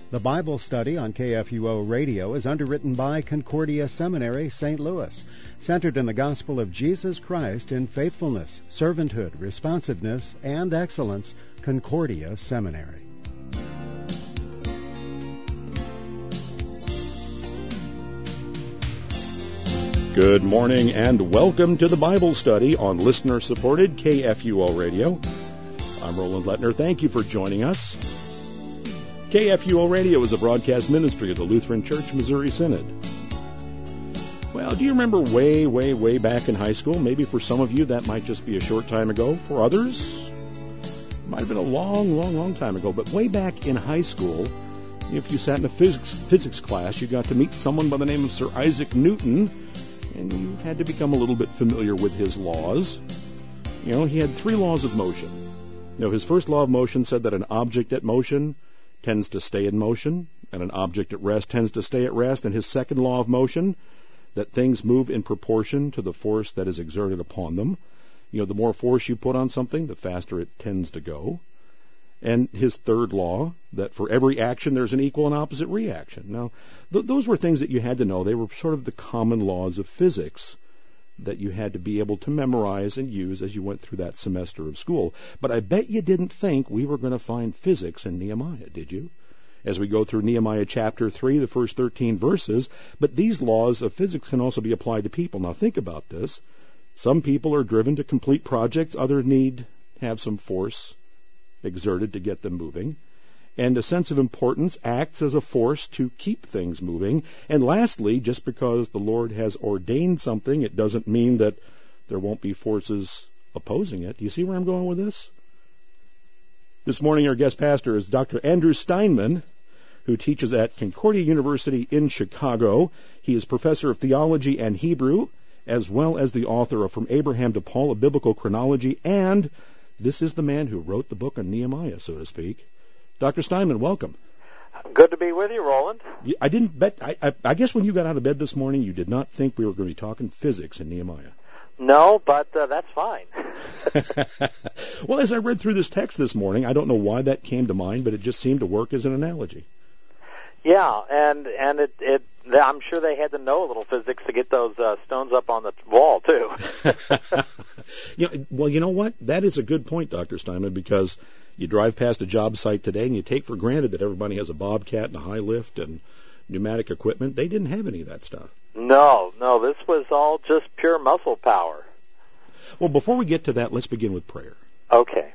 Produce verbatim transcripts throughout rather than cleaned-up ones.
The Bible study on K F U O Radio is underwritten by Concordia Seminary, Saint Louis, centered in the gospel of Jesus Christ in faithfulness, servanthood, responsiveness, and excellence. Concordia Seminary. Good morning and welcome to the Bible study on listener-supported K F U O Radio. I'm Roland Lettner. Thank you for joining us. K F U O Radio is a broadcast ministry of the Lutheran Church Missouri Synod. Well, do you remember way, way, way back in high school? Maybe for some of you that might just be a short time ago. For others, it might have been a long, long, long time ago. But way back in high school, if you sat in a physics, physics class, you got to meet someone by the name of Sir Isaac Newton, and you had to become a little bit familiar with his laws. You know, he had three laws of motion. You know, his first law of motion said that an object at motion tends to stay in motion, and an object at rest tends to stay at rest. And his second law of motion, that things move in proportion to the force that is exerted upon them. You know, the more force you put on something, the faster it tends to go. And his third law, that for every action there's an equal and opposite reaction. Now, th- those were things that you had to know. They were sort of the common laws of physics that you had to be able to memorize and use as you went through that semester of school. But I bet you didn't think we were going to find physics in Nehemiah, did you? As we go through Nehemiah chapter three, the first thirteen verses, but these laws of physics can also be applied to people. Now think about this. Some people are driven to complete projects, others need to have some force exerted to get them moving. And a sense of importance acts as a force to keep things moving. And lastly, just because the Lord has ordained something, it doesn't mean that there won't be forces opposing it. Do you see where I'm going with this? This morning, our guest pastor is Doctor Andrew Steinman, who teaches at Concordia University in Chicago. He is professor of theology and Hebrew, as well as the author of From Abraham to Paul, a Biblical Chronology, and this is the man who wrote the book on Nehemiah, so to speak. Doctor Steinman, welcome. Good to be with you, Roland. I didn't bet. I, I, I guess when you got out of bed this morning, you did not think we were going to be talking physics in Nehemiah. No, but uh, that's fine. Well, as I read through this text this morning, I don't know why that came to mind, but it just seemed to work as an analogy. Yeah, and and it, it I'm sure they had to know a little physics to get those uh, stones up on the wall too. you know, well, you know what? That is a good point, Doctor Steinman, because you drive past a job site today and you take for granted that everybody has a bobcat and a high lift and pneumatic equipment. They didn't have any of that stuff. No, no, this was all just pure muscle power. Well, before we get to that, let's begin with prayer. Okay.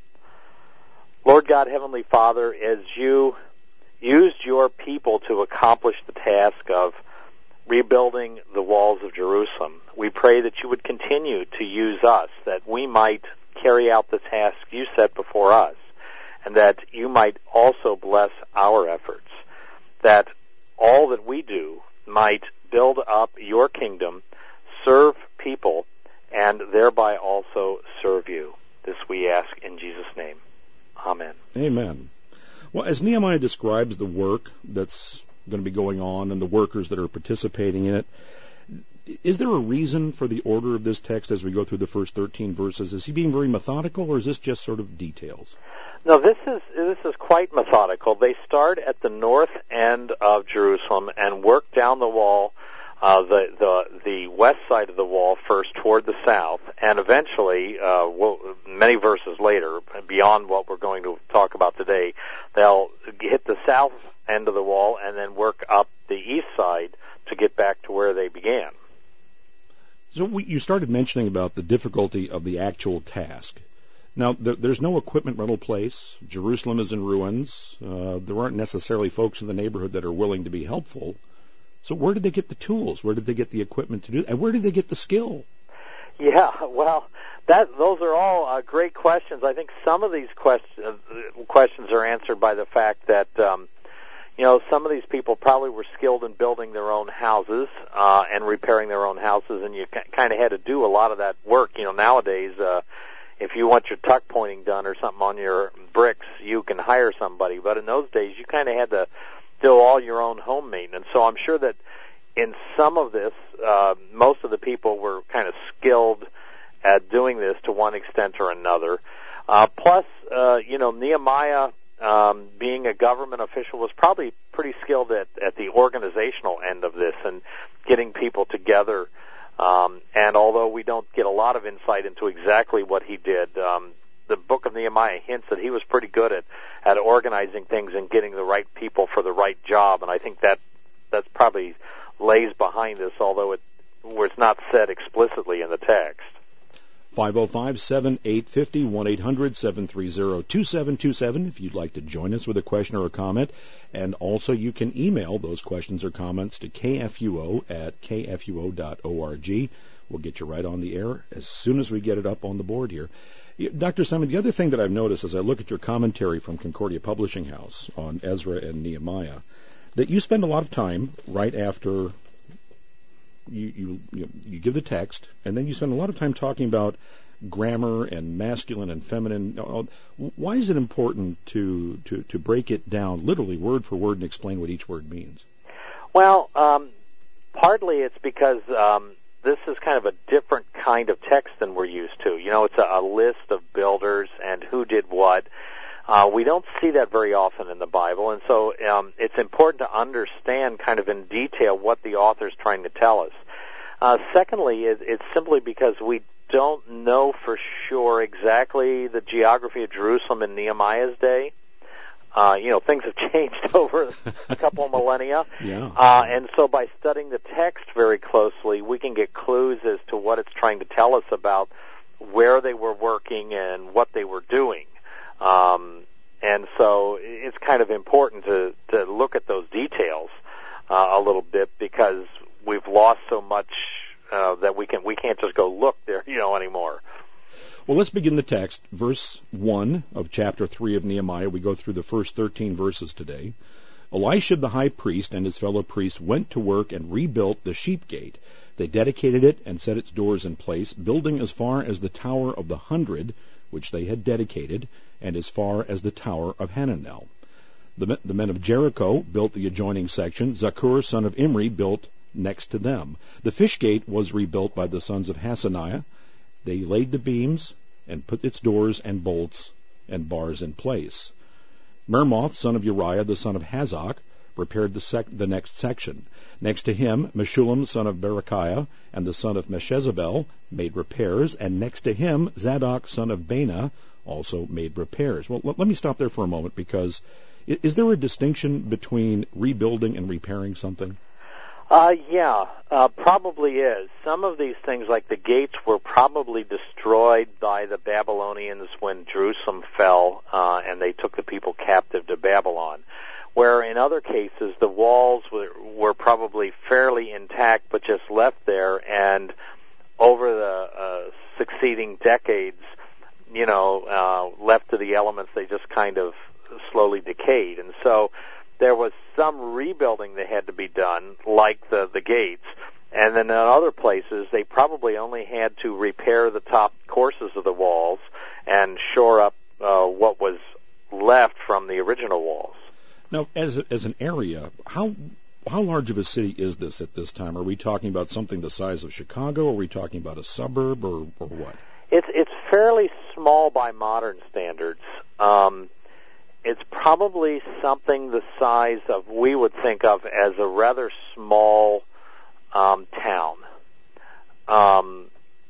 Lord God, Heavenly Father, as you used your people to accomplish the task of rebuilding the walls of Jerusalem, we pray that you would continue to use us, that we might carry out the task you set before us, and that you might also bless our efforts, that all that we do might build up your kingdom, serve people, and thereby also serve you. This we ask in Jesus' name. Amen. Amen. Well, as Nehemiah describes the work that's going to be going on and the workers that are participating in it, is there a reason for the order of this text as we go through the first thirteen verses? Is he being very methodical, or is this just sort of details? No, this is this is quite methodical. They start at the north end of Jerusalem and work down the wall, uh, the the the west side of the wall first toward the south, and eventually, uh, we'll, many verses later, beyond what we're going to talk about today, they'll hit the south end of the wall and then work up the east side to get back to where they began. So we, you started mentioning about the difficulty of the actual task. Now, there, there's no equipment rental place. Jerusalem is in ruins. Uh, there aren't necessarily folks in the neighborhood that are willing to be helpful. So where did they get the tools? Where did they get the equipment to do that? And where did they get the skill? Yeah, well, that those are all uh, great questions. I think some of these quest- uh, questions are answered by the fact that um, You know, some of these people probably were skilled in building their own houses uh, and repairing their own houses, and you kind of had to do a lot of that work. You know, nowadays, uh, if you want your tuck pointing done or something on your bricks, you can hire somebody. But in those days, you kind of had to do all your own home maintenance. So I'm sure that in some of this, uh, most of the people were kind of skilled at doing this to one extent or another. Uh, plus, uh, you know, Nehemiah um, being a government official, was probably pretty skilled at, at the organizational end of this and getting people together. Um, and although we don't get a lot of insight into exactly what he did, um, the book of Nehemiah hints that he was pretty good at, at organizing things and getting the right people for the right job. And I think that that's probably lays behind this, although it, where it's not said explicitly in the text. five oh five, seven eight five oh, one eight hundred, seven three zero, two seven two seven if you'd like to join us with a question or a comment. And also you can email those questions or comments to k f u o at k f u o dot org. We'll get you right on the air as soon as we get it up on the board here. Doctor Simon, the other thing that I've noticed as I look at your commentary from Concordia Publishing House on Ezra and Nehemiah, that you spend a lot of time right after you, you, you give the text, and then you spend a lot of time talking about grammar and masculine and feminine. Why is it important to, to, to break it down literally word for word and explain what each word means? Well, um, partly it's because um, this is kind of a different kind of text than we're used to. You know, it's a, a list of builders and who did what. Uh, we don't see that very often in the Bible, and so um, it's important to understand kind of in detail what the author's trying to tell us. Uh, secondly, it, it's simply because we don't know for sure exactly the geography of Jerusalem in Nehemiah's day. Uh, you know, things have changed over a couple of millennia. Yeah. Uh, and so by studying the text very closely, we can get clues as to what it's trying to tell us about where they were working and what they were doing. Um, and so it's kind of important to, to look at those details uh, a little bit, because we've lost so much uh, that we can we can't just go look there, you know, anymore. Well, let's begin the text. Verse one of chapter three of Nehemiah. We go through the first thirteen verses today. Elisha the high priest and his fellow priests went to work and rebuilt the sheep gate. They dedicated it and set its doors in place, building as far as the Tower of the Hundred, which they had dedicated, and as far as the Tower of Hananel. The, the men of Jericho built the adjoining section. Zakur, son of Imri, built next to them. The fish gate was rebuilt by the sons of Hasaniah. They laid the beams and put its doors and bolts and bars in place. Mermoth, son of Uriah, the son of Hazak, repaired the, sec- the next section. Next to him, Meshullam, son of Berechiah, and the son of Meshezabel, made repairs, and next to him, Zadok, son of Baana, also made repairs. Well, let, let me stop there for a moment, because is, is there a distinction between rebuilding and repairing something? Uh, yeah, uh, probably is. Some of these things, like the gates, were probably destroyed by the Babylonians when Jerusalem fell, uh, and they took the people captive to Babylon. Where in other cases, the walls were, were probably fairly intact, but just left there, and over the uh, succeeding decades, you know, uh, left to the elements, they just kind of slowly decayed. And so there was some rebuilding that had to be done, like the, the gates. And then in other places, they probably only had to repair the top courses of the walls and shore up uh, what was left from the original walls. Now, as a, as an area, how how large of a city is this at this time? Are we talking about something the size of Chicago? Are we talking about a suburb, or, or what? It's it's fairly small by modern standards. Um, it's probably something the size of, we would think of as a rather small um, town. Um,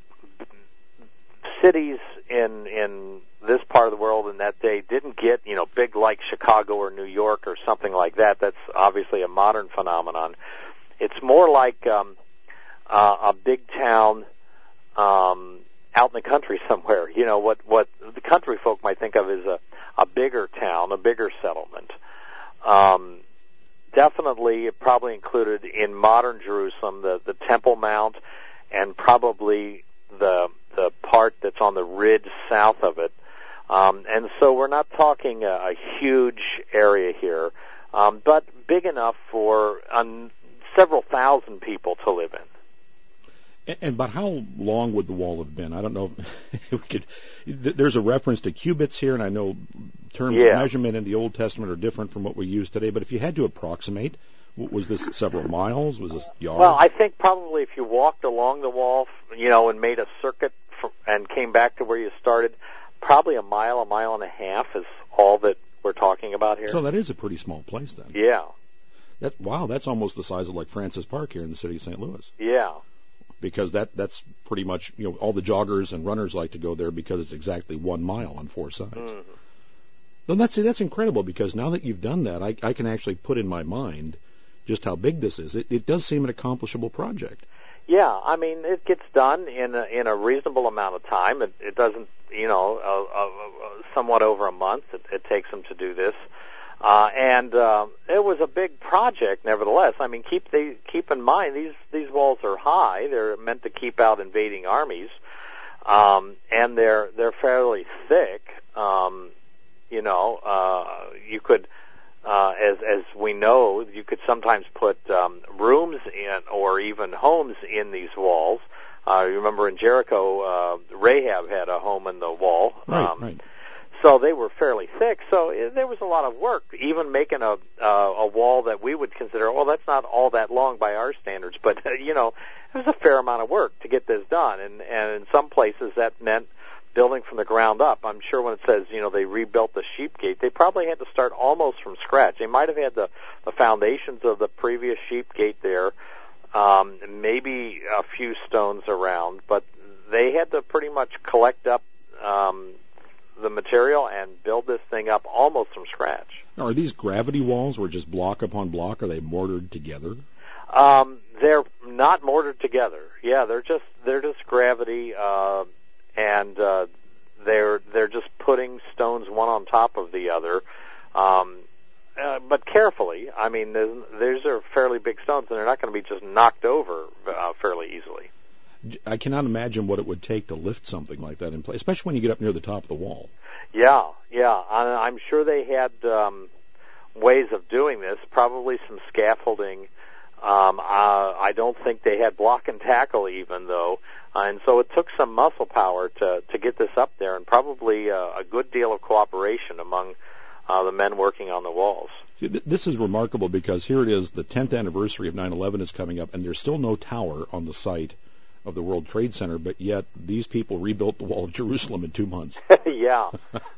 cities in in this part of the world in that day didn't get, you know, big like Chicago or New York or something like that. That's obviously a modern phenomenon. It's more like um, uh, a big town um, out in the country somewhere. You know, what what the country folk might think of as a, a bigger town, a bigger settlement. Um, definitely, it probably included in modern Jerusalem the, the Temple Mount, and probably the the part that's on the ridge south of it. Um, and so we're not talking a, a huge area here, um, but big enough for um, several thousand people to live in. And, and about how long would the wall have been? I don't know if we could. There's a reference to cubits here, and I know terms yeah. of measurement in the Old Testament are different from what we use today. But if you had to approximate, was this several miles? Was this yards? Well, I think probably if you walked along the wall, you know, and made a circuit for, and came back to where you started, probably a mile, a mile and a half is all that we're talking about here. So that is a pretty small place then. Yeah. That wow, that's almost the size of like Francis Park here in the city of Saint Louis. Yeah. Because that that's pretty much, you know, all the joggers and runners like to go there because it's exactly one mile on four sides. Mm-hmm. Well, that's that's incredible because now that you've done that, I, I can actually put in my mind just how big this is. It, it does seem an accomplishable project. Yeah, I mean, it gets done in a, in a reasonable amount of time. It, it doesn't, you know, uh, uh, somewhat over a month. It, it takes them to do this, uh, and uh, it was a big project. Nevertheless, I mean, keep they keep in mind these these walls are high. They're meant to keep out invading armies, um, and they're they're fairly thick. Um, you know, uh, you could. Uh, as as we know, you could sometimes put um, rooms in or even homes in these walls. Uh, you remember in Jericho, uh, Rahab had a home in the wall. Right, um, right. So they were fairly thick. So it, there was a lot of work, even making a uh, a wall that we would consider, well, that's not all that long by our standards, but uh, you know, it was a fair amount of work to get this done. And and in some places that meant building from the ground up. I'm sure when it says, you know, they rebuilt the sheep gate, they probably had to start almost from scratch. They might have had the, the foundations of the previous sheep gate there, um, maybe a few stones around, but they had to pretty much collect up um, the material and build this thing up almost from scratch. Now, are these gravity walls where just block upon block? Are they mortared together? Um, they're not mortared together. Yeah, they're just they're just gravity. Uh, And uh, they're they're just putting stones one on top of the other, um, uh, but carefully. I mean, these are fairly big stones, and they're not going to be just knocked over uh, fairly easily. I cannot imagine what it would take to lift something like that in place, especially when you get up near the top of the wall. Yeah, yeah. I'm sure they had um, ways of doing this, probably some scaffolding. Um, uh, I don't think they had block and tackle even, though. Uh, and so it took some muscle power to, to get this up there, and probably uh, a good deal of cooperation among uh, the men working on the walls. See, th- this is remarkable because here it is, the tenth anniversary of nine eleven is coming up, and there's still no tower on the site of the World Trade Center, but yet these people rebuilt the Wall of Jerusalem in two months. Yeah.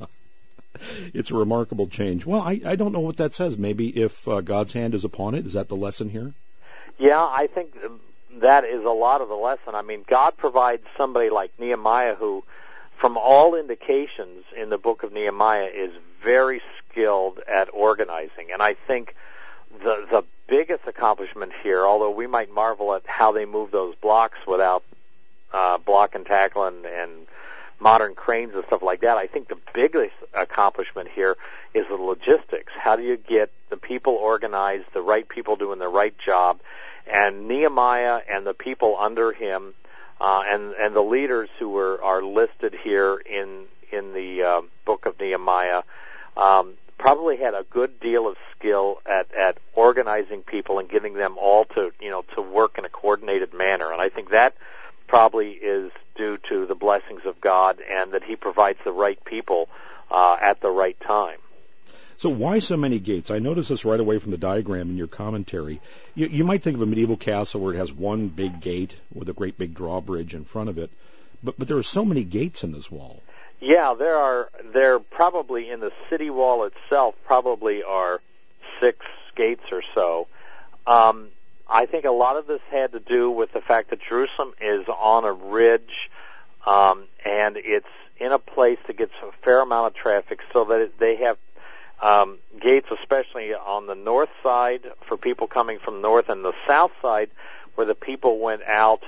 It's a remarkable change. Well, I, I don't know what that says. Maybe if uh, God's hand is upon it, is that the lesson here? Yeah, I think that is a lot of the lesson. I mean, God provides somebody like Nehemiah who, from all indications in the book of Nehemiah, is very skilled at organizing. And I think the the biggest accomplishment here, although we might marvel at how they move those blocks without uh, block and tackle and, and modern cranes and stuff like that, I think the biggest accomplishment here is the logistics. How do you get the people organized, the right people doing the right job? And Nehemiah and the people under him, uh, and and the leaders who were are listed here in in the uh, book of Nehemiah, um, probably had a good deal of skill at at organizing people and getting them all to you know to work in a coordinated manner. And I think that probably is due to the blessings of God and that He provides the right people uh, at the right time. So why so many gates? I noticed this right away from the diagram in your commentary. You, you might think of a medieval castle where it has one big gate with a great big drawbridge in front of it, but but there are so many gates in this wall. Yeah, there are. There probably in the city wall itself probably are six gates or so. Um, I think a lot of this had to do with the fact that Jerusalem is on a ridge, um, and it's in a place that gets a fair amount of traffic, so that it, they have Um, gates, especially on the north side for people coming from north, and the south side where the people went out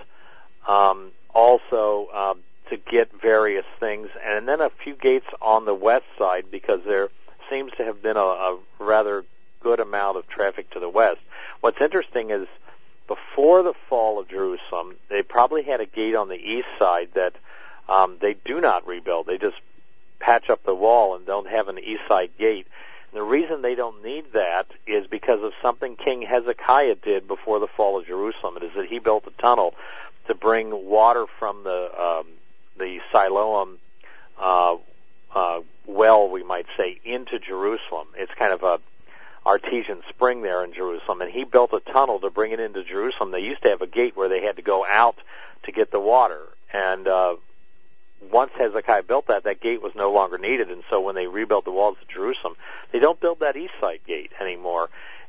um, also uh, to get various things, and then a few gates on the west side because there seems to have been a, a rather good amount of traffic to the west. What's interesting is before the fall of Jerusalem, they probably had a gate on the east side that um, they do not rebuild. They just patch up the wall and don't have an east side gate. And the reason they don't need that is because of something King Hezekiah did before the fall of Jerusalem. It is that he built a tunnel to bring water from the um, the Siloam uh, uh, well, we might say, into Jerusalem. It's kind of a artesian spring there in Jerusalem, and he built a tunnel to bring it into Jerusalem. They used to have a gate where they had to go out to get the water, and uh, once Hezekiah built that, that gate was no longer needed, and so when they rebuilt the walls of Jerusalem, they don't build that east side gate anymore.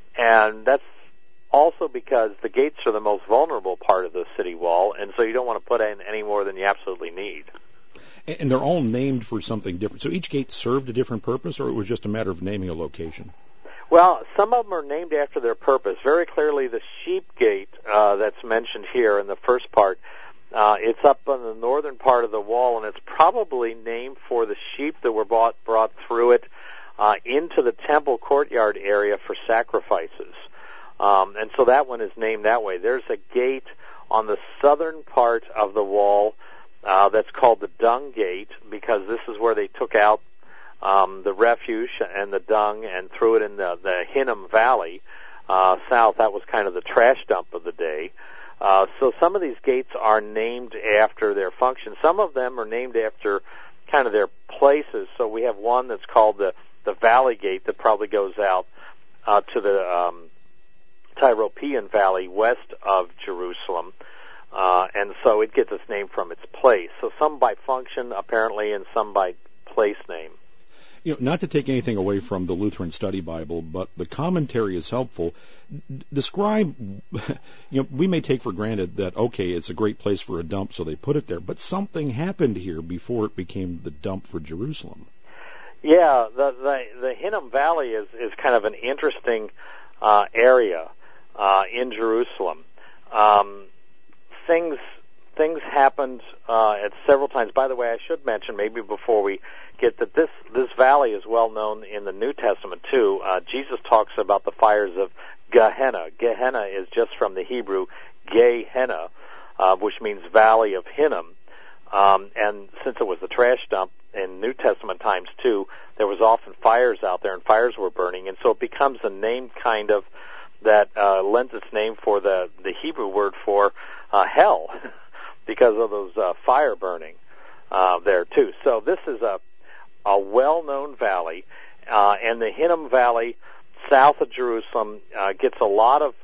And that's also because the gates are the most vulnerable part of the city wall, and so you don't want to put in any more than you absolutely need. And they're all named for something different. So each gate served a different purpose, or it was just a matter of naming a location? Well, some of them are named after their purpose. Very clearly, the sheep gate uh, that's mentioned here in the first part, uh, it's up on the northern part of the wall, and it's probably named for the sheep that were brought, brought through it uh, into the temple courtyard area for sacrifices. Um, and so that one is named that way. There's a gate on the southern part of the wall uh, that's called the Dung Gate, because this is where they took out um, the refuse and the dung and threw it in the, the Hinnom Valley uh, south. That was kind of the trash dump of the day. Uh, so some of these gates are named after their function. Some of them are named after kind of their places. So we have one that's called the, the Valley Gate that probably goes out uh, to the um, Tyropoeon Valley west of Jerusalem. Uh, and so it gets its name from its place. So some by function, apparently, and some by place name. You know, not to take anything away from the Lutheran Study Bible, but the commentary is helpful. D- describe, you know, we may take for granted that, okay, it's a great place for a dump, so they put it there, but something happened here before it became the dump for Jerusalem. Yeah, the the, the Hinnom Valley is, is kind of an interesting uh, area uh, in Jerusalem. Um, things things happened uh, at several times. By the way, I should mention, maybe before we get that, this this valley is well known in the New Testament too. Uh, Jesus talks about the fires of Gehenna. Gehenna is just from the Hebrew Gehenna, uh, which means Valley of Hinnom. Um, and since it was the trash dump in New Testament times too, there was often fires out there, and fires were burning, and so it becomes a name kind of that uh, lends its name for the the Hebrew word for uh, hell, because of those uh, fire burning uh, there too. So this is a a well-known valley, uh, and the Hinnom Valley, south of Jerusalem, uh, gets a lot of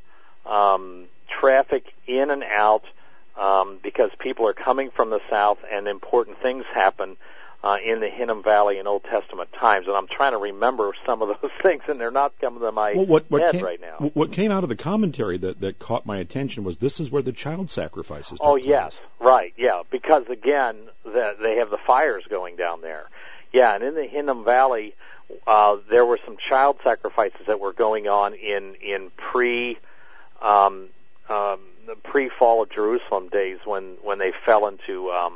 um, traffic in and out um, because people are coming from the south, and important things happen uh, in the Hinnom Valley in Old Testament times. And I'm trying to remember some of those things, and they're not coming to my well, what, what head came, right now. What came out of the commentary that, that caught my attention was this is where the child sacrifices took Oh, place. yes, right, yeah, because, again, the, they have the fires going down there. Yeah, and in the Hinnom Valley, uh, there were some child sacrifices that were going on in in pre um, um, the pre-fall of Jerusalem days when when they fell into um,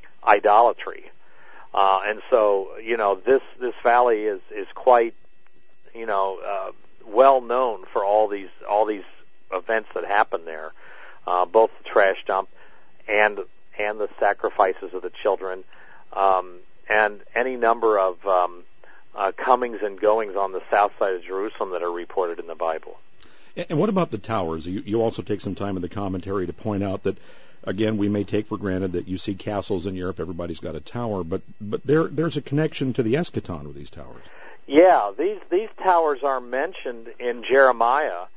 idolatry, uh, and so you know this this valley is is quite you know uh, well known for all these all these events that happen there, uh, both the trash dump and and the sacrifices of the children. Um, and any number of um, uh, comings and goings on the south side of Jerusalem that are reported in the Bible. And what about the towers? You, you also take some time in the commentary to point out that, again, we may take for granted that you see castles in Europe, everybody's got a tower, but but there there's a connection to the eschaton with these towers. Yeah, these these towers are mentioned in Jeremiah,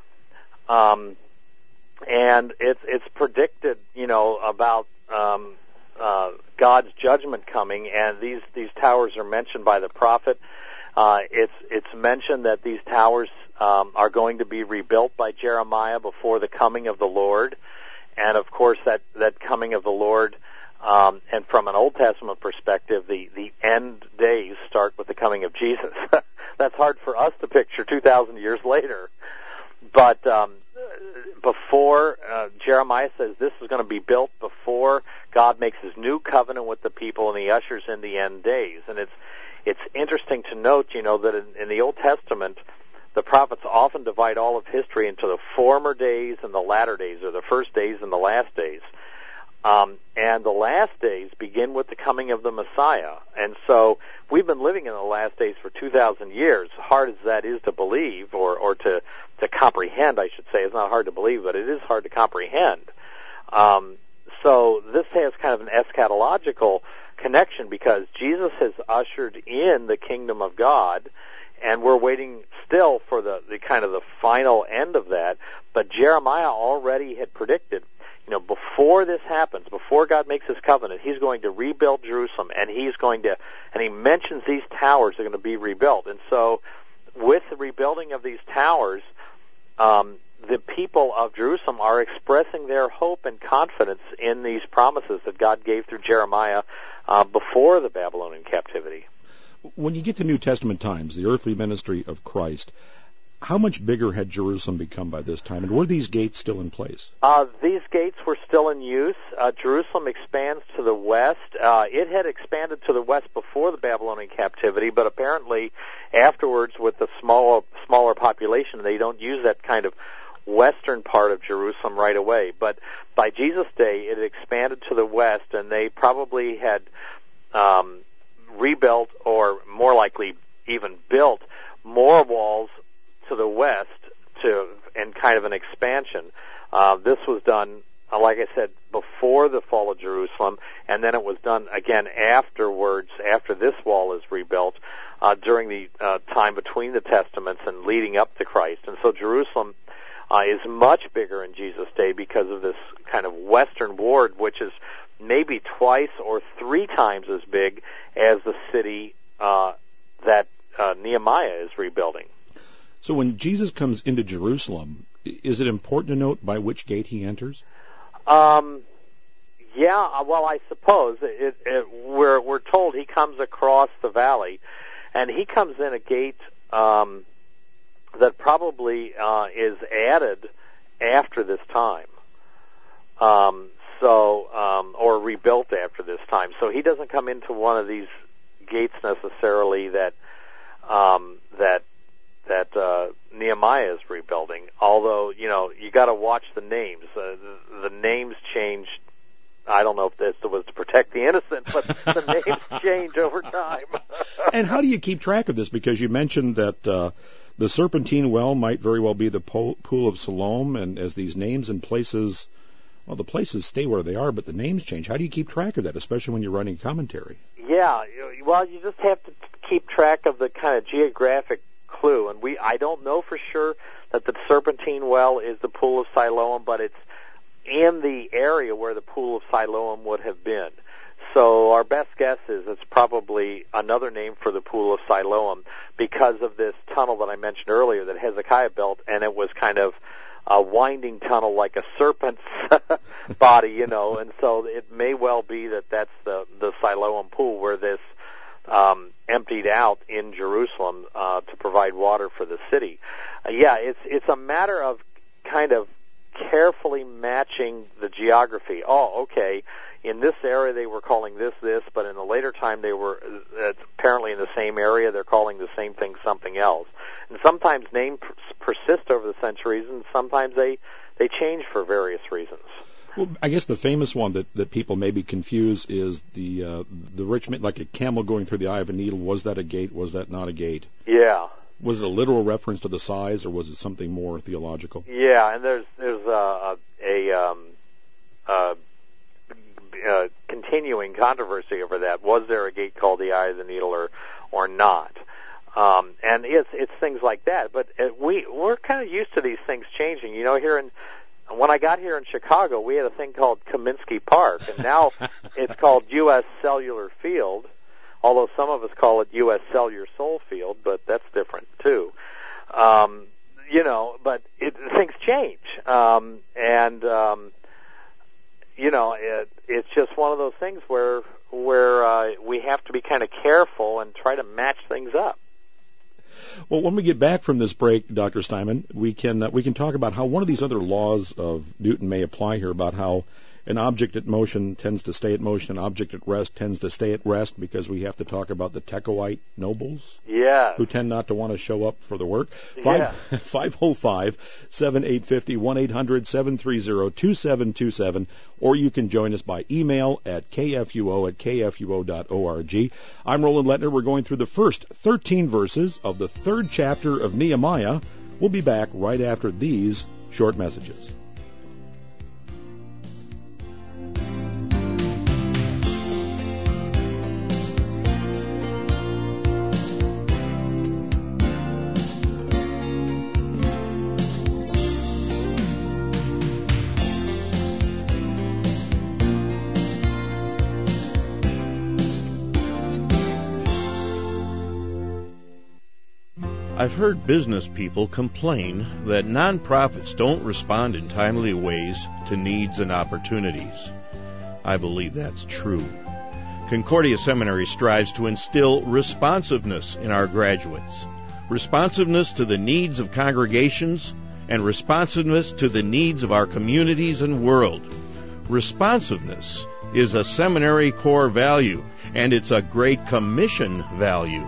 um, and it's it's predicted, you know, about um, uh, God's judgment coming, and these these towers are mentioned by the prophet. Uh, it's it's mentioned that these towers um, are going to be rebuilt by Jeremiah before the coming of the Lord, and of course that that coming of the Lord. Um, and from an Old Testament perspective, the, the end days start with the coming of Jesus. That's hard for us to picture two thousand years later. But um, before, uh, Jeremiah says this is going to be built before God makes his new covenant with the people and he ushers in the end days. And it's it's interesting to note, you know, that in, in the Old Testament, the prophets often divide all of history into the former days and the latter days, or the first days and the last days. Um, and the last days begin with the coming of the Messiah. And so we've been living in the last days for two thousand years, hard as that is to believe, or, or to, to comprehend, I should say. It's not hard to believe, but it is hard to comprehend. Um, so this has kind of an eschatological connection because Jesus has ushered in the kingdom of God, and we're waiting still for the, the kind of the final end of that. But Jeremiah already had predicted, you know, before this happens, before God makes his covenant, he's going to rebuild Jerusalem, and he's going to, and he mentions these towers are going to be rebuilt. And so with the rebuilding of these towers, um, the people of Jerusalem are expressing their hope and confidence in these promises that God gave through Jeremiah uh, before the Babylonian captivity. When you get to New Testament times, the earthly ministry of Christ, how much bigger had Jerusalem become by this time, and were these gates still in place? Uh, these gates were still in use. Uh, Jerusalem expands to the west. Uh, it had expanded to the west before the Babylonian captivity, but apparently afterwards, with the smaller, smaller population, they don't use that kind of western part of Jerusalem right away. But by Jesus' day, it expanded to the west, and they probably had um, rebuilt, or more likely even built, more walls to the west to in kind of an expansion. Uh, this was done, uh, like I said, before the fall of Jerusalem, and then it was done again afterwards, after this wall is rebuilt, uh, during the uh, time between the Testaments and leading up to Christ. And so Jerusalem uh, is much bigger in Jesus' day because of this kind of western ward, which is maybe twice or three times as big as the city uh, that uh, Nehemiah is rebuilding. So when Jesus comes into Jerusalem, is it important to note by which gate he enters? Um, yeah, well, I suppose it, it, we're we're told he comes across the valley, and he comes in a gate um, that probably uh, is added after this time, um, so um, or rebuilt after this time. So he doesn't come into one of these gates necessarily that um, that. that uh, Nehemiah is rebuilding, although, you know, you got to watch the names. Uh, the, the names change. I don't know if this was to protect the innocent, but the names change over time. And how do you keep track of this? Because you mentioned that uh, the Serpentine Well might very well be the po- Pool of Siloam, and as these names and places, well, the places stay where they are, but the names change. How do you keep track of that, especially when you're writing commentary? Yeah, well, you just have to keep track of the kind of geographic clue, and we I don't know for sure that the Serpentine Well is the Pool of Siloam, but it's in the area where the Pool of Siloam would have been. So our best guess is it's probably another name for the Pool of Siloam because of this tunnel that I mentioned earlier that Hezekiah built, and it was kind of a winding tunnel like a serpent's body, you know, and so it may well be that that's the, the Siloam Pool where this Um, emptied out in Jerusalem uh, to provide water for the city. Uh, yeah, it's it's a matter of kind of carefully matching the geography. Oh, okay, in this area they were calling this this, but in a later time they were uh, apparently in the same area they're calling the same thing something else. And sometimes names persist over the centuries, and sometimes they they change for various reasons. Well, I guess the famous one that, that people maybe confuse is the uh, the rich man, like a camel going through the eye of a needle. Was that a gate? Was that not a gate? Yeah. Was it a literal reference to the size, or was it something more theological? Yeah, and there's there's a, a, a, um, a, a continuing controversy over that. Was there a gate called the Eye of the Needle, or or not? Um, and it's it's things like that. But we we're kind of used to these things changing. You know, here in when I got here in Chicago, we had a thing called Kaminsky Park, and now it's called U S Cellular Field, although some of us call it U S Cellular Soul Field, but that's different, too. Um, you know, but it, things change, um, and, um, you know, it, it's just one of those things where, where uh, we have to be kind of careful and try to match things up. Well, when we get back from this break, Doctor Steinman, we can uh, we can talk about how one of these other laws of Newton may apply here, about how an object at motion tends to stay at motion, an object at rest tends to stay at rest, because we have to talk about the Tekoite nobles, yeah, who tend not to want to show up for the work. Yeah. five oh five, seven eight five oh, one eight hundred, seven three zero, two seven two seven, or you can join us by email at kfuo at kfuo dot org. I'm Roland Lettner. We're going through the first thirteen verses of the third chapter of Nehemiah. We'll be back right after these short messages. I've heard business people complain that nonprofits don't respond in timely ways to needs and opportunities. I believe that's true. Concordia Seminary strives to instill responsiveness in our graduates, responsiveness to the needs of congregations, and responsiveness to the needs of our communities and world. Responsiveness is a seminary core value, and it's a Great Commission value.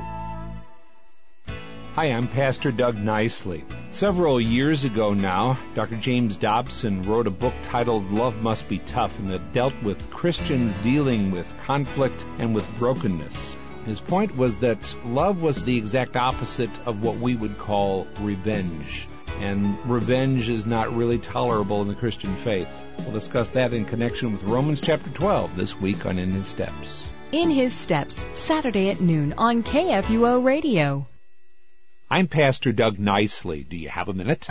Hi, I'm Pastor Doug Nicely. Several years ago now, Doctor James Dobson wrote a book titled Love Must Be Tough, and that dealt with Christians dealing with conflict and with brokenness. His point was that love was the exact opposite of what we would call revenge. And revenge is not really tolerable in the Christian faith. We'll discuss that in connection with Romans chapter twelve this week on In His Steps. In His Steps, Saturday at noon on K F U O Radio. I'm Pastor Doug Nicely. Do you have a minute?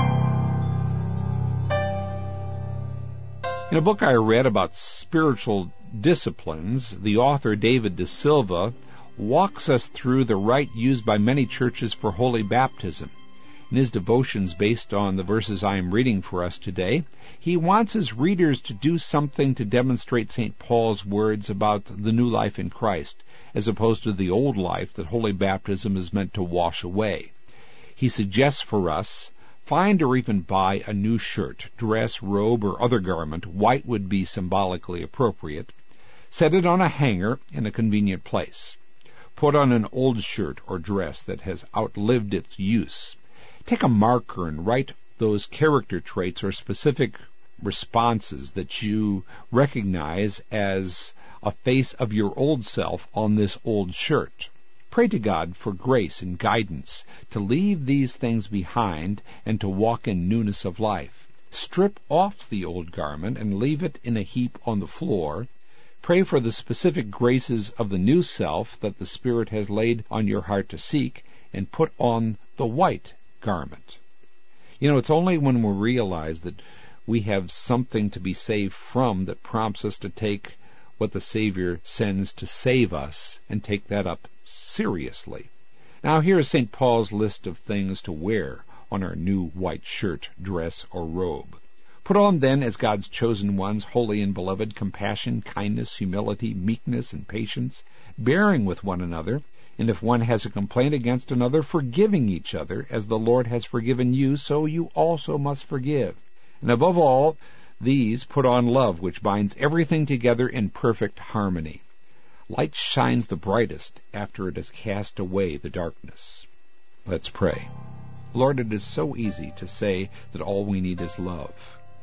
In a book I read about spiritual disciplines, the author David De Silva walks us through the rite used by many churches for holy baptism. In his devotions based on the verses I am reading for us today, he wants his readers to do something to demonstrate Saint Paul's words about the new life in Christ, as opposed to the old life that holy baptism is meant to wash away. He suggests for us, find or even buy a new shirt, dress, robe, or other garment. White would be symbolically appropriate. Set it on a hanger in a convenient place. Put on an old shirt or dress that has outlived its use. Take a marker and write those character traits or specific responses that you recognize as a face of your old self on this old shirt. Pray to God for grace and guidance to leave these things behind and to walk in newness of life. Strip off the old garment and leave it in a heap on the floor. Pray for the specific graces of the new self that the Spirit has laid on your heart to seek, and put on the white garment. You know, it's only when we realize that we have something to be saved from that prompts us to take what the Savior sends to save us and take that up seriously. Now here is Saint Paul's list of things to wear on our new white shirt, dress, or robe. Put on then, as God's chosen ones, holy and beloved, compassion, kindness, humility, meekness, and patience, bearing with one another, and if one has a complaint against another, forgiving each other, as the Lord has forgiven you, so you also must forgive. And above all these, put on love, which binds everything together in perfect harmony. Light shines the brightest after it has cast away the darkness. Let's pray. Lord, it is so easy to say that all we need is love.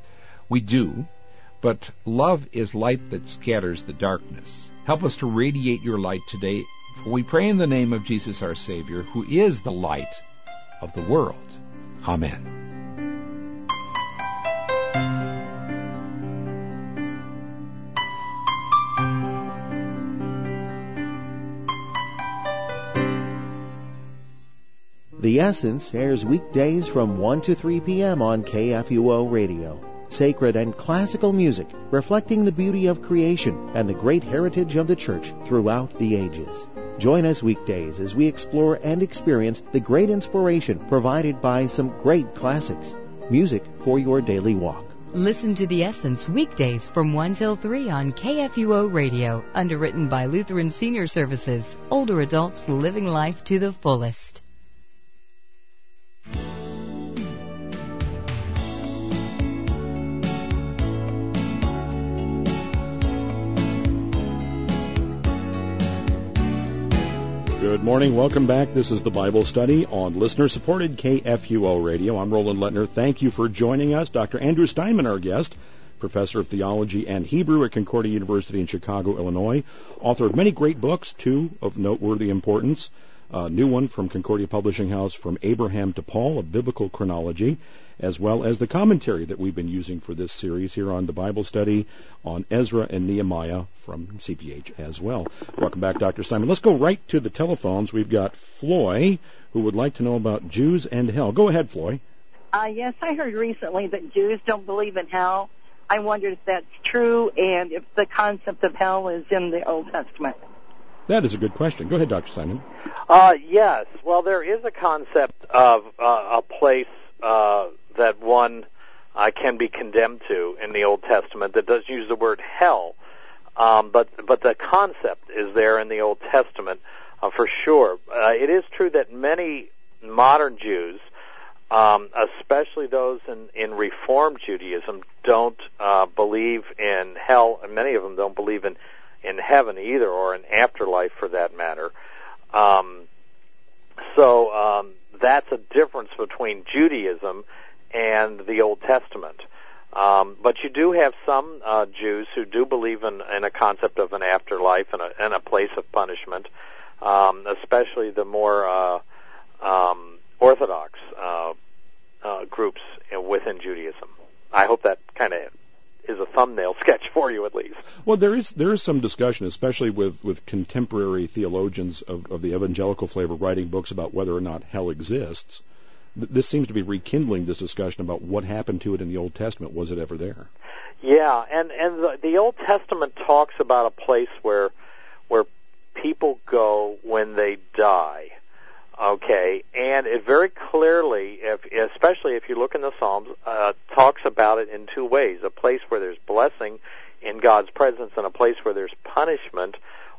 We do, but love is light that scatters the darkness. Help us to radiate your light today, for we pray in the name of Jesus our Savior, who is the light of the world. Amen. The Essence airs weekdays from one to three p.m. on K F U O Radio. Sacred and classical music reflecting the beauty of creation and the great heritage of the Church throughout the ages. Join us weekdays as we explore and experience the great inspiration provided by some great classics. Music for your daily walk. Listen to The Essence weekdays from one till three on K F U O Radio, underwritten by Lutheran Senior Services. Older adults living life to the fullest. Good morning. Welcome back. This is the Bible Study on listener-supported K F U O Radio. I'm Roland Lettner. Thank you for joining us. Doctor Andrew Steinman, our guest, professor of theology and Hebrew at Concordia University in Chicago, Illinois, author of many great books, two of noteworthy importance. A new one from Concordia Publishing House, From Abraham to Paul, a biblical chronology, as well as the commentary that we've been using for this series here on the Bible Study on Ezra and Nehemiah from C P H as well. Welcome back, Doctor Steinman. Let's go right to the telephones. We've got Floy, who would like to know about Jews and hell. Go ahead, Floy. Uh, yes, I heard recently that Jews don't believe in hell. I wondered if that's true and if the concept of hell is in the Old Testament. That is a good question. Go ahead, Doctor Steinman. Uh, yes. Well, there is a concept of uh, a place uh, that one uh, can be condemned to in the Old Testament that does use the word hell, um, but but the concept is there in the Old Testament uh, for sure. Uh, it is true that many modern Jews, um, especially those in, in Reformed Judaism, don't uh, believe in hell, and many of them don't believe in in heaven either, or an afterlife for that matter. Um, so um, that's a difference between Judaism and the Old Testament. Um, but you do have some uh, Jews who do believe in, in a concept of an afterlife and a, and a place of punishment, um, especially the more uh, um, Orthodox uh, uh, groups within Judaism. I hope that kind of is a thumbnail sketch for you, at least. Well, there is there is some discussion, especially with, with contemporary theologians of, of the evangelical flavor writing books about whether or not hell exists. Th- this seems to be rekindling this discussion about what happened to it in the Old Testament. Was it ever there? Yeah, and and the, the Old Testament talks about a place where where people go when they die. Okay, and it very clearly, if, especially if you look in the Psalms, uh, talks about it in two ways: a place where there's blessing in God's presence, and a place where there's punishment,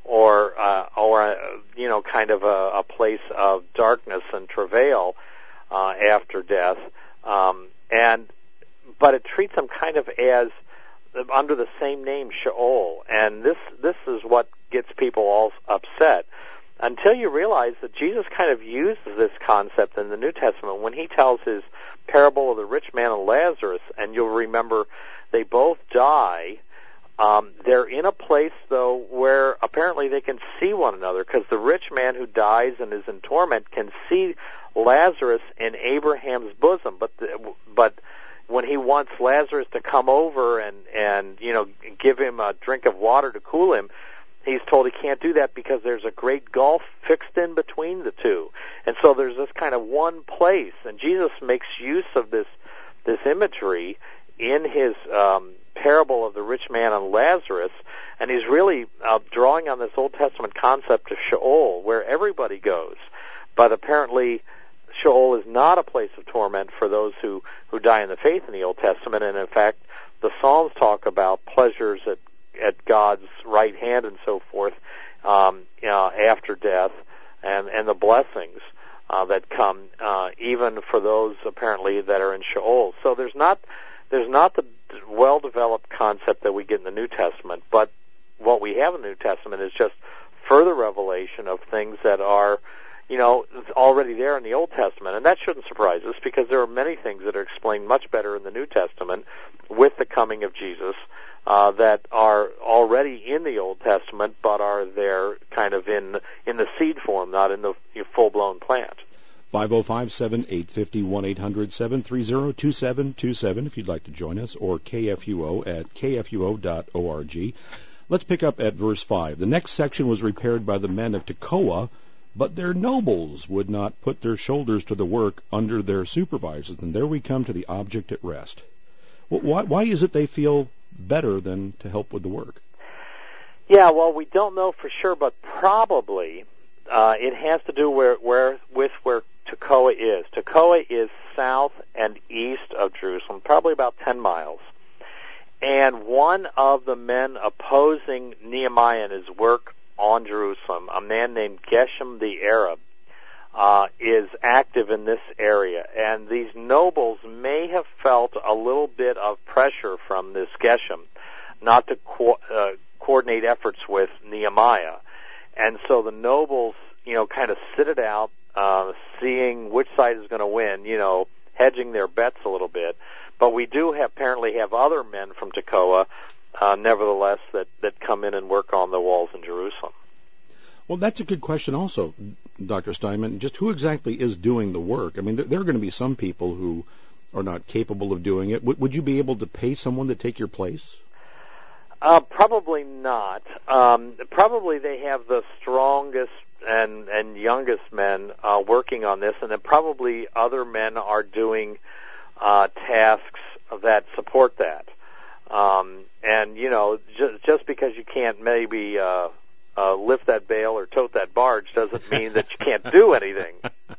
or uh, or uh, you know, kind of a, a place of darkness and travail uh, after death. Um, and but it treats them kind of as under the same name, Sheol, and this this is what gets people all upset. Until you realize that Jesus kind of uses this concept in the New Testament when he tells his parable of the rich man and Lazarus, and you'll remember they both die. Um, they're in a place, though, where apparently they can see one another, because the rich man who dies and is in torment can see Lazarus in Abraham's bosom, but the, but when he wants Lazarus to come over and, and you know give him a drink of water to cool him, he's told he can't do that because there's a great gulf fixed in between the two. And so there's this kind of one place, and Jesus makes use of this this imagery in his um, parable of the rich man and Lazarus, and he's really uh, drawing on this Old Testament concept of Sheol, where everybody goes. But apparently Sheol is not a place of torment for those who, who die in the faith in the Old Testament, and in fact the Psalms talk about pleasures at at God's right hand and so forth, um, you know, after death, and, and the blessings uh, that come, uh, even for those apparently that are in Sheol. So there's not there's not the well-developed concept that we get in the New Testament, but what we have in the New Testament is just further revelation of things that are, you know, already there in the Old Testament, and that shouldn't surprise us because there are many things that are explained much better in the New Testament with the coming of Jesus. Uh, that are already in the Old Testament, but are there kind of in in the seed form, not in the full-blown plant. five oh five, seven eight five oh, one eight hundred, seven three zero, two seven two seven if you'd like to join us, or K F U O at K F U O dot org. Let's pick up at verse five. The next section was repaired by the men of Tekoa, but their nobles would not put their shoulders to the work under their supervisors. And there we come to the object at rest. Why, why is it they feel better than to help with the work? Yeah, well, we don't know for sure, but probably uh, it has to do where, where with where Tekoa is. Tekoa is south and east of Jerusalem, probably about ten miles. And one of the men opposing Nehemiah and his work on Jerusalem, a man named Geshem the Arab, Uh, is active in this area, and these nobles may have felt a little bit of pressure from this Geshem not to co- uh, coordinate efforts with Nehemiah, and so the nobles, you know, kind of sit it out, uh, seeing which side is going to win, you know, hedging their bets a little bit. But we do have, apparently have other men from Tekoa, uh, nevertheless, that, that come in and work on the walls in Jerusalem. Well, that's a good question also, Doctor Steinman. Just who exactly is doing the work? I mean, there are going to be some people who are not capable of doing it. Would you be able to pay someone to take your place? Uh, probably not. Um, probably they have the strongest and, and youngest men uh, working on this, and then probably other men are doing uh, tasks that support that. Um, and, you know, just, just because you can't maybe... Uh, uh, lift that bale or tote that barge doesn't mean that you can't do anything.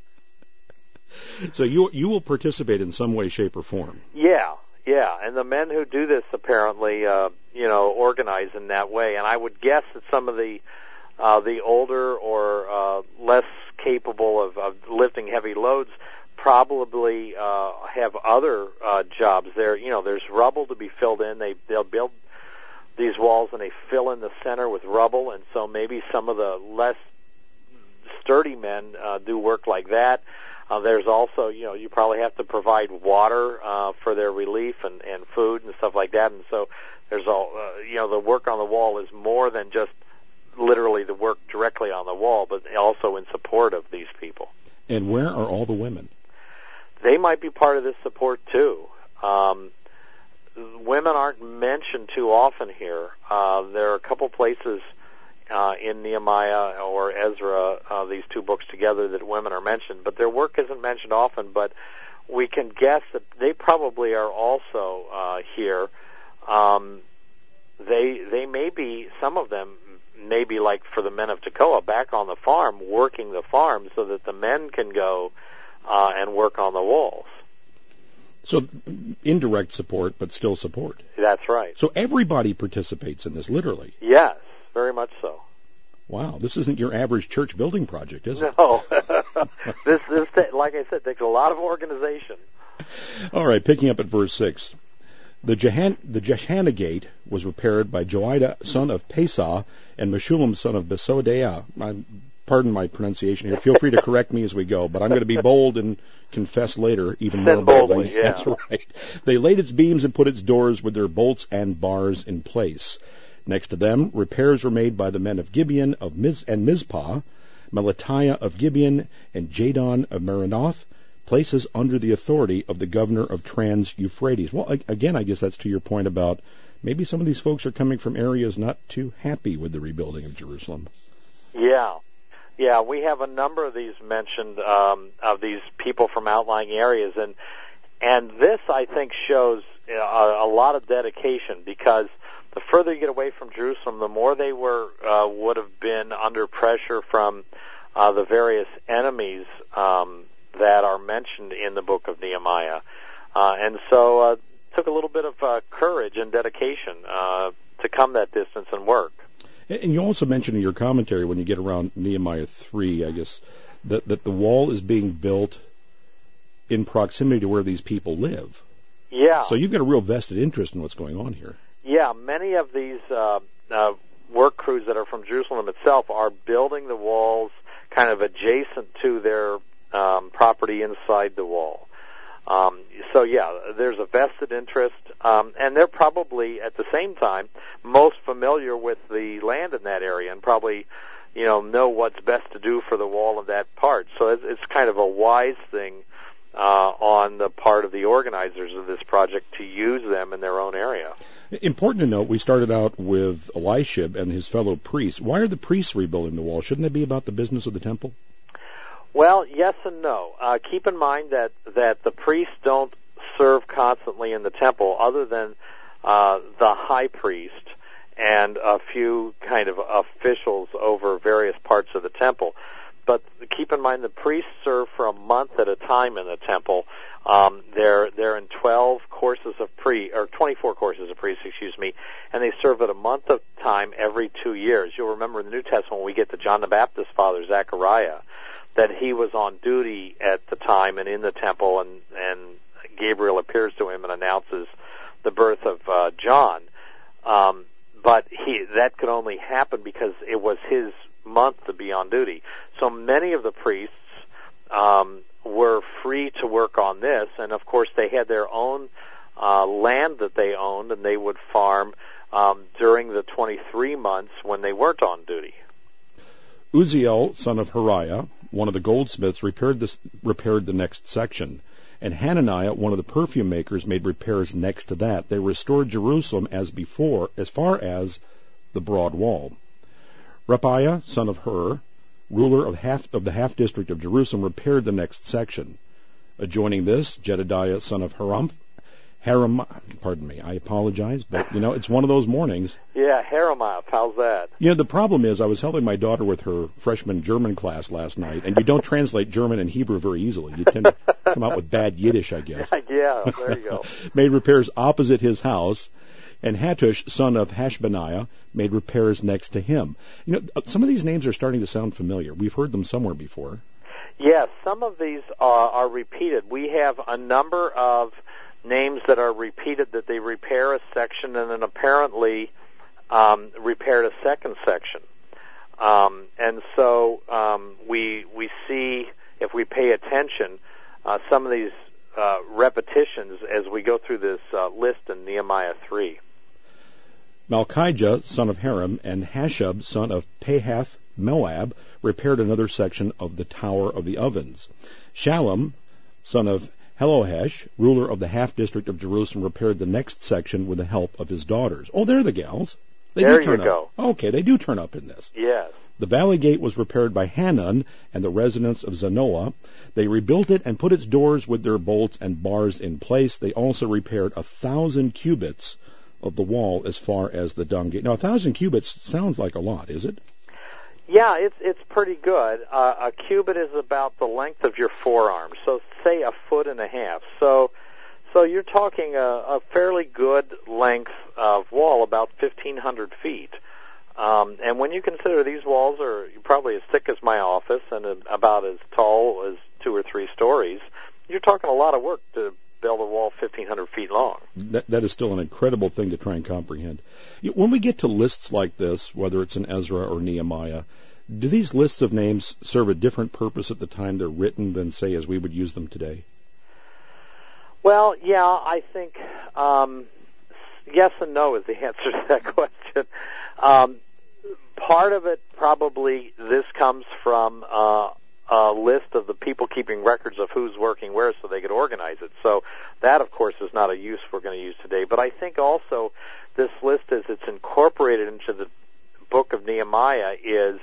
So you you will participate in some way, shape, or form. Yeah, yeah. And the men who do this apparently, uh, you know, organize in that way. And I would guess that some of the uh, the older or uh, less capable of, of lifting heavy loads probably uh, have other uh, jobs. There, you know, there's rubble to be filled in. They they'll build these walls and they fill in the center with rubble, and so maybe some of the less sturdy men uh, do work like that. Uh, there's also, you know, you probably have to provide water uh, for their relief and, and food and stuff like that. And so there's all, uh, you know, the work on the wall is more than just literally the work directly on the wall, but also in support of these people. And where are all the women? They might be part of this support too. Um, women aren't mentioned too often here. Uh, there are a couple places Uh, in Nehemiah or Ezra, uh, these two books together, that women are mentioned, but their work isn't mentioned often. But we can guess that they probably are also uh, here. Um, they they may be, some of them may be like for the men of Tekoa, back on the farm, working the farm so that the men can go uh, and work on the walls. So indirect support, but still support. That's right. So everybody participates in this, literally. Yes. Very much so. Wow, this isn't your average church building project, is it? No. this, this, like I said, takes a lot of organization. All right, picking up at verse six. The, Jehan, the Jeshanah gate was repaired by Joiada, son of Pesah, and Meshullam, son of Besodeiah. I'm, pardon my pronunciation here. Feel free to correct me as we go, but I'm going to be bold and confess later even Sin more boldly. boldly yeah. That's right. They laid its beams and put its doors with their bolts and bars in place. Next to them, repairs were made by the men of Gibeon of Miz- and Mizpah, Melatiah of Gibeon, and Jadon of Meronoth, places under the authority of the governor of Trans-Euphrates. Well, again, I guess that's to your point about maybe some of these folks are coming from areas not too happy with the rebuilding of Jerusalem. Yeah. Yeah, we have a number of these mentioned, um, of these people from outlying areas, and and this, I think, shows a, a lot of dedication, because the further you get away from Jerusalem, the more they were uh, would have been under pressure from uh, the various enemies um, that are mentioned in the book of Nehemiah. Uh, and so uh, it took a little bit of uh, courage and dedication uh, to come that distance and work. And you also mentioned in your commentary, when you get around Nehemiah three, I guess, that, that the wall is being built in proximity to where these people live. Yeah. So you've got a real vested interest in what's going on here. Yeah, many of these uh, uh, work crews that are from Jerusalem itself are building the walls kind of adjacent to their um, property inside the wall. Um, so, yeah, there's a vested interest, um, and they're probably, at the same time, most familiar with the land in that area and probably, you know, know what's best to do for the wall in that part. So it's, it's kind of a wise thing uh, on the part of the organizers of this project to use them in their own area. Important to note, we started out with Elishib and his fellow priests. Why are the priests rebuilding the wall? Shouldn't it be about the business of the temple? Well, yes and no. Uh, keep in mind that, that the priests don't serve constantly in the temple other than uh, the high priest and a few kind of officials over various parts of the temple. But keep in mind the priests serve for a month at a time in the temple. Um, they're they're in twelve courses of pre or twenty-four courses of priests, excuse me, and they serve at a month of time every two years. You'll remember in the New Testament when we get to John the Baptist's father, Zechariah, that he was on duty at the time and in the temple, and and Gabriel appears to him and announces the birth of uh, John. Um, but he that could only happen because it was his month to be on duty. So many of the priests um, were free to work on this, and of course they had their own uh, land that they owned, and they would farm um, during the twenty-three months when they weren't on duty. Uzziel, son of Hariah, one of the goldsmiths, repaired this, repaired the next section, and Hananiah, one of the perfume makers, made repairs next to that. They restored Jerusalem as before, as far as the broad wall. Rephaiah, son of Hur, ruler of half of the half district of Jerusalem, repaired the next section. Adjoining this, Jedediah, son of Harumph, Haram, pardon me, I apologize, but, you know, it's one of those mornings. Yeah, Haramoth, how's that? You know, the problem is I was helping my daughter with her freshman German class last night, and you don't translate German and Hebrew very easily. You tend to come out with bad Yiddish, I guess. Yeah, there you go. Made repairs opposite his house, and Hattush, son of Hashbaniah, made repairs next to him. You know, some of these names are starting to sound familiar. We've heard them somewhere before. Yes, some of these are, are repeated. We have a number of names that are repeated, that they repair a section and then apparently um, repaired a second section. Um, and so um, we we see, if we pay attention, uh, some of these uh, repetitions as we go through this uh, list in Nehemiah three. Malchijah, son of Haram, and Hashub, son of Pahath Moab, repaired another section of the Tower of the Ovens. Shallum, son of Helohesh, ruler of the half-district of Jerusalem, repaired the next section with the help of his daughters. Oh, they're the gals. They there do turn you go. Up. Okay, they do turn up in this. Yes. The Valley Gate was repaired by Hanun and the residents of Zanoah. They rebuilt it and put its doors with their bolts and bars in place. They also repaired a thousand cubits of the wall as far as the Dung Gate. Now, a thousand cubits sounds like a lot, is it? Yeah, it's it's pretty good. Uh, a cubit is about the length of your forearm, so say a foot and a half. So, so you're talking a, a fairly good length of wall, about fifteen hundred feet. Um, and when you consider these walls are probably as thick as my office and about as tall as two or three stories, you're talking a lot of work to build a wall fifteen hundred feet long. That, that is still an incredible thing to try and comprehend. When we get to lists like this, whether it's in Ezra or Nehemiah, do these lists of names serve a different purpose at the time they're written than, say, as we would use them today? Well, yeah, I think um, yes and no is the answer to that question. Um, part of it, probably, this comes from uh, a list of the people keeping records of who's working where so they could organize it. So that, of course, is not a use we're going to use today. But I think also this list, as it's incorporated into the book of Nehemiah, is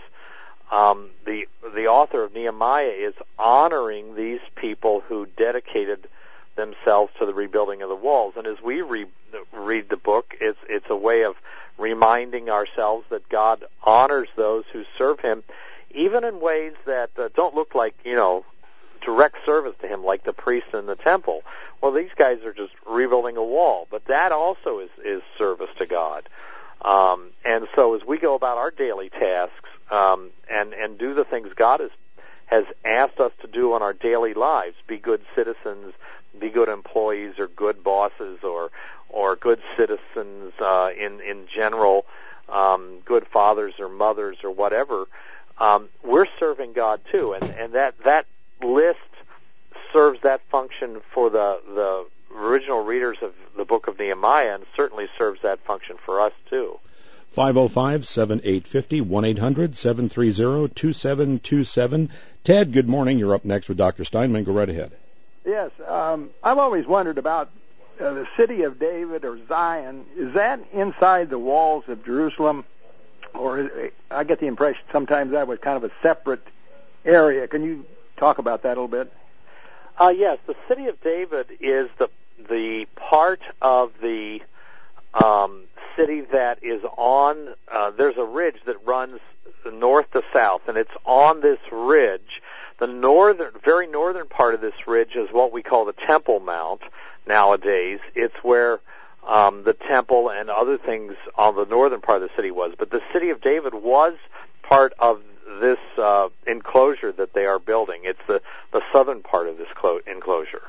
um, the the author of Nehemiah is honoring these people who dedicated themselves to the rebuilding of the walls. And as we re- read the book, it's it's a way of reminding ourselves that God honors those who serve Him, even in ways that uh, don't look like, you know, direct service to Him, like the priests in the temple. Well, these guys are just rebuilding a wall, but that also is, is service to God. Um, and so as we go about our daily tasks um, and, and do the things God has, has asked us to do in our daily lives, be good citizens, be good employees or good bosses or or good citizens uh, in, in general, um, good fathers or mothers or whatever, um, we're serving God too. And, and that, that list serves that function for the, the original readers of the book of Nehemiah, and certainly serves that function for us too. five oh five, seven eight five oh, one eight hundred, seven three zero, two seven two seven. Ted, good morning. You're up next with Doctor Steinman. Go right ahead. Yes, um, I've always wondered about uh, the city of David, or Zion. Is that inside the walls of Jerusalem? Or is, I get the impression sometimes that was kind of a separate area. Can you talk about that a little bit? Uh, yes, the city of David is the the part of the um, city that is on, uh, there's a ridge that runs north to south, and it's on this ridge. The northern, very northern part of this ridge is what we call the Temple Mount nowadays. It's where um, the temple and other things on the northern part of the city was. But the city of David was part of this uh, enclosure that they are building. It's the, the southern part of this clo- enclosure.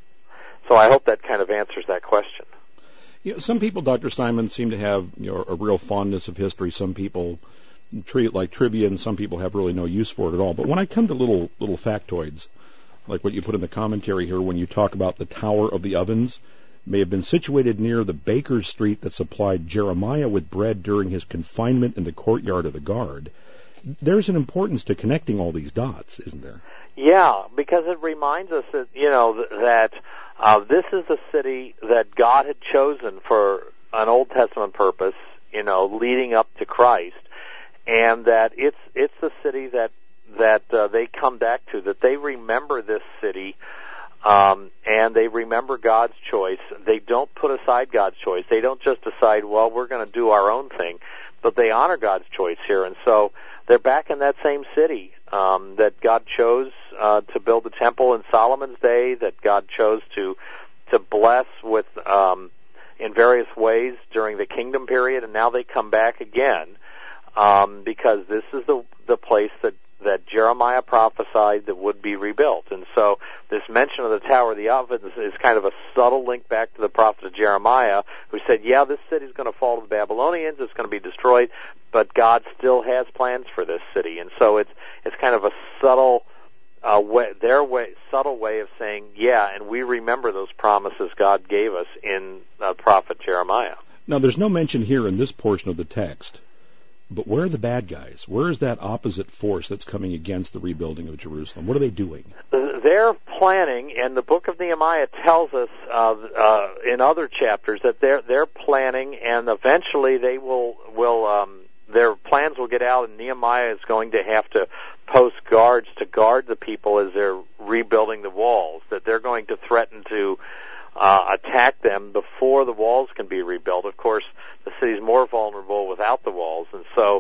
So I hope that kind of answers that question. You know, some people, Doctor Steinman, seem to have, you know, a real fondness of history. Some people treat it like trivia, and some people have really no use for it at all. But when I come to little little factoids, like what you put in the commentary here, when you talk about the Tower of the Ovens, may have been situated near the baker's street that supplied Jeremiah with bread during his confinement in the courtyard of the guard. There's an importance to connecting all these dots, isn't there? Yeah, because it reminds us that, you know, that uh, this is the city that God had chosen for an Old Testament purpose, you know, leading up to Christ, and that it's it's the city that that uh, they come back to, that they remember this city Um, and they remember God's choice. They don't put aside God's choice. They don't just decide, well, we're going to do our own thing, but they honor God's choice here. And so they're back in that same city um, that God chose uh, to build the temple in Solomon's day, that God chose to to bless with um, in various ways during the kingdom period, and now they come back again um, because this is the the place that that Jeremiah prophesied that would be rebuilt. And so this mention of the Tower of the Ovens is kind of a subtle link back to the prophet of Jeremiah, who said, yeah, this city's going to fall to the Babylonians, it's going to be destroyed, but God still has plans for this city. And so it's it's kind of a subtle uh, way, their way, subtle way of saying, yeah, and we remember those promises God gave us in the prophet Jeremiah. Now, there's no mention here in this portion of the text, but where are the bad guys? Where is that opposite force that's coming against the rebuilding of Jerusalem? What are they doing? They're planning, and the book of Nehemiah tells us uh, uh, in other chapters that they're they're planning, and eventually they will will um, their plans will get out, and Nehemiah is going to have to post guards to guard the people as they're rebuilding the walls. That they're going to threaten to uh, attack them before the walls can be rebuilt. Of course, the city's more vulnerable without the walls, and so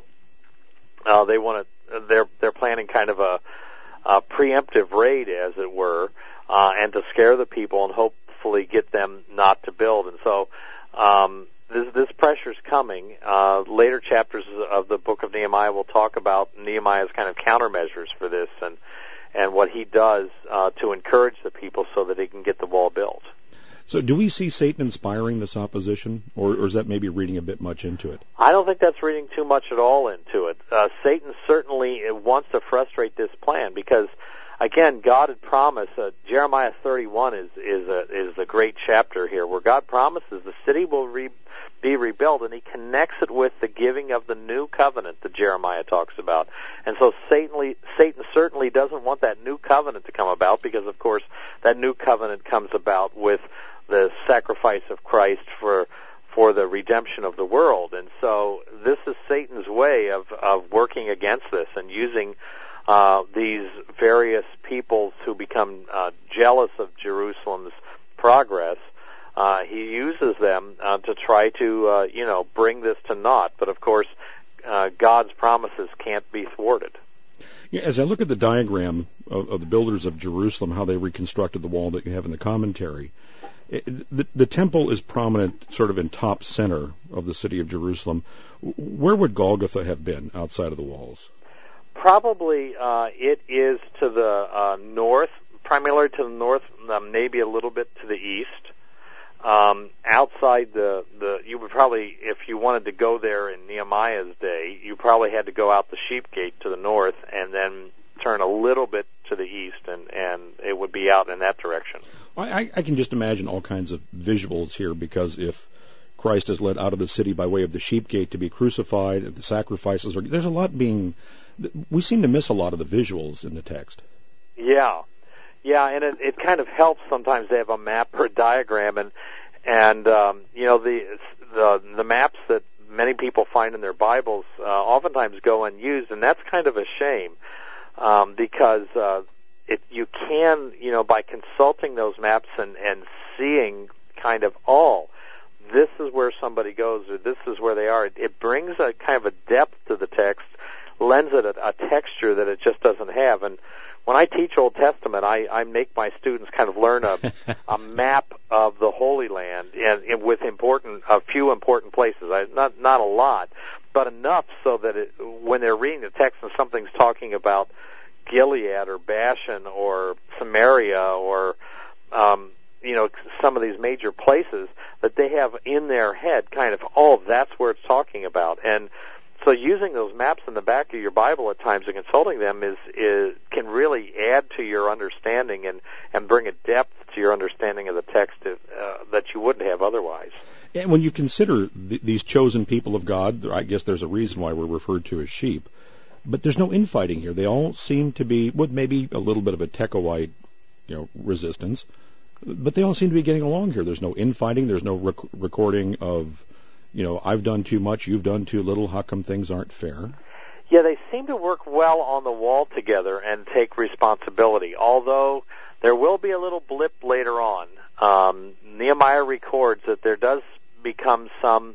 uh, they want to. They're they're planning kind of a, a preemptive raid, as it were, uh, and to scare the people and hopefully get them not to build. And so um, this this pressure's coming. Uh, later chapters of the book of Nehemiah will talk about Nehemiah's kind of countermeasures for this and and what he does uh, to encourage the people so that he can get the wall built. So do we see Satan inspiring this opposition, or, or is that maybe reading a bit much into it? I don't think that's reading too much at all into it. Uh, Satan certainly wants to frustrate this plan because, again, God had promised. Uh, Jeremiah thirty-one is is a is a great chapter here, where God promises the city will re, be rebuilt, and He connects it with the giving of the new covenant that Jeremiah talks about. And so Satan, Satan certainly doesn't want that new covenant to come about because, of course, that new covenant comes about with the sacrifice of Christ for for the redemption of the world. And so this is Satan's way of, of working against this and using uh, these various peoples who become uh, jealous of Jerusalem's progress. Uh, he uses them uh, to try to, uh, you know, bring this to naught. But, of course, uh, God's promises can't be thwarted. Yeah, as I look at the diagram of, of the builders of Jerusalem, how they reconstructed the wall that you have in the commentary, The, the temple is prominent sort of in top center of the city of Jerusalem. Where would Golgotha have been outside of the walls? Probably uh, it is to the uh, north, primarily to the north, um, maybe a little bit to the east. Um, outside the, the, you would probably, if you wanted to go there in Nehemiah's day, you probably had to go out the sheep gate to the north and then turn a little bit to the east, and, and it would be out in that direction. I, I can just imagine all kinds of visuals here, because if Christ is led out of the city by way of the sheep gate to be crucified, the sacrifices are, there's a lot being, we seem to miss a lot of the visuals in the text. Yeah, yeah, and it, it kind of helps sometimes to have a map or a diagram, and and um, you know the the the maps that many people find in their Bibles uh, oftentimes go unused, and that's kind of a shame um, because. Uh, It, you can, you know, by consulting those maps and, and seeing kind of, oh, this is where somebody goes, or this is where they are, it, it brings a kind of a depth to the text, lends it a, a texture that it just doesn't have. And when I teach Old Testament, I, I make my students kind of learn a, a map of the Holy Land and, and with important, a few important places. I, not not a lot, but enough so that it, when they're reading the text and something's talking about Gilead or Bashan or Samaria or um, you know some of these major places, that they have in their head kind of, oh, that's where it's talking about. And so using those maps in the back of your Bible at times and consulting them is, is can really add to your understanding and, and bring a depth to your understanding of the text uh, that you wouldn't have otherwise. And when you consider th- these chosen people of God, I guess there's a reason why we're referred to as sheep. But there's no infighting here. They all seem to be, with maybe a little bit of a Tekoite, you know, resistance, but they all seem to be getting along here. There's no infighting. There's no rec- recording of, you know, I've done too much, you've done too little. How come things aren't fair? Yeah, they seem to work well on the wall together and take responsibility. Although There will be a little blip later on. Um, Nehemiah records that there does become some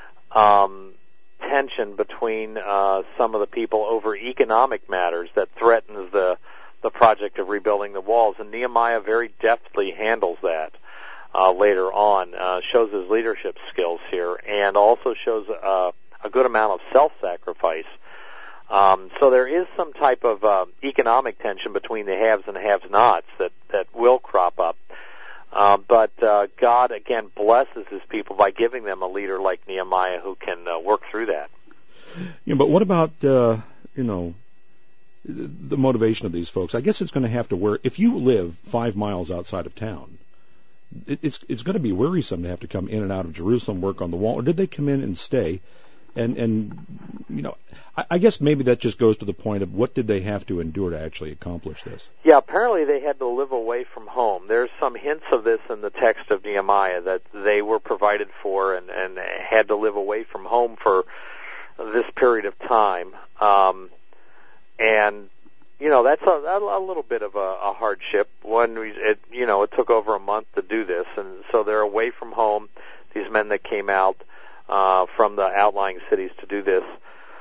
um, tension between uh, some of the people over economic matters that threatens the the project of rebuilding the walls, and Nehemiah very deftly handles that uh, later on. Uh, shows his leadership skills here, and also shows uh, a good amount of self-sacrifice. Um, so there is some type of uh, economic tension between the haves and have-nots that that will crop up. Uh, but uh, God, again, blesses his people by giving them a leader like Nehemiah who can uh, work through that. Yeah, but what about, uh, you know, the motivation of these folks? I guess it's going to have to work. If you live five miles outside of town, it, it's it's going to be wearisome to have to come in and out of Jerusalem, work on the wall. Or did they come in and stay? And, and you know, I, I guess maybe that just goes to the point of what did they have to endure to actually accomplish this? Yeah, apparently they had to live away from home. There's some hints of this in the text of Nehemiah, that they were provided for and, and had to live away from home for this period of time. Um, and, you know, that's a, a little bit of a, a hardship. When we, it, you know, it took over a month to do this, and so they're away from home, these men that came out Uh, from the outlying cities to do this.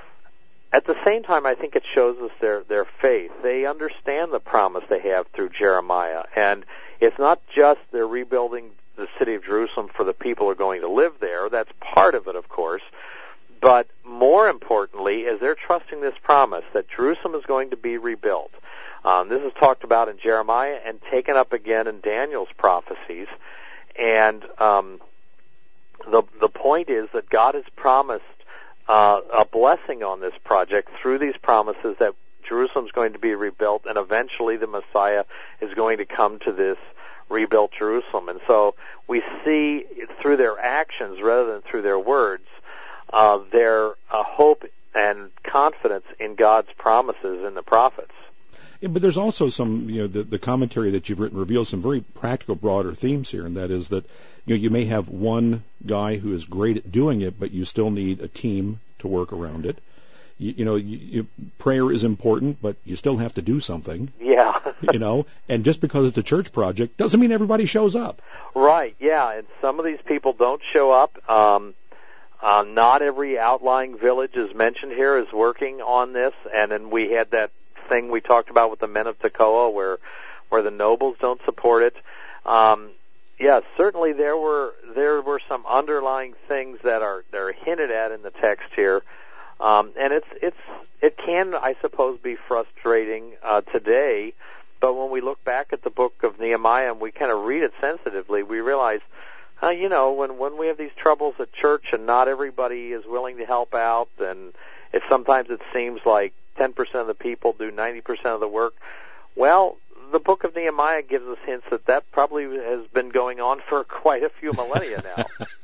At the same time, I think it shows us their, their faith. They understand the promise they have through Jeremiah. And it's not just they're rebuilding the city of Jerusalem for the people who are going to live there. That's part of it, of course. But more importantly is they're trusting this promise that Jerusalem is going to be rebuilt. Um, this is talked about in Jeremiah and taken up again in Daniel's prophecies. And um The the point is that God has promised uh, a blessing on this project through these promises that Jerusalem's going to be rebuilt, and eventually the Messiah is going to come to this rebuilt Jerusalem. And so we see through their actions rather than through their words uh, their uh, hope and confidence in God's promises in the prophets. Yeah, but there's also some, you know, the, the commentary that you've written reveals some very practical, broader themes here, and that is that, you know, you may have one guy who is great at doing it, but you still need a team to work around it. You, you know, you, you, prayer is important, but you still have to do something. Yeah. You know, and just because it's a church project doesn't mean everybody shows up. Right, yeah, and some of these people don't show up. Um, uh, not every outlying village is mentioned here is working on this, and then we had that thing we talked about with the men of Tekoa, where where the nobles don't support it. Um, yeah, certainly there were there were some underlying things that are that are hinted at in the text here, um, and it's it's it can, I suppose, be frustrating uh, today. But when we look back at the book of Nehemiah and we kind of read it sensitively, we realize, uh, you know, when when we have these troubles at church and not everybody is willing to help out, and it sometimes it seems like ten percent of the people do ninety percent of the work. Well, the book of Nehemiah gives us hints that that probably has been going on for quite a few millennia now.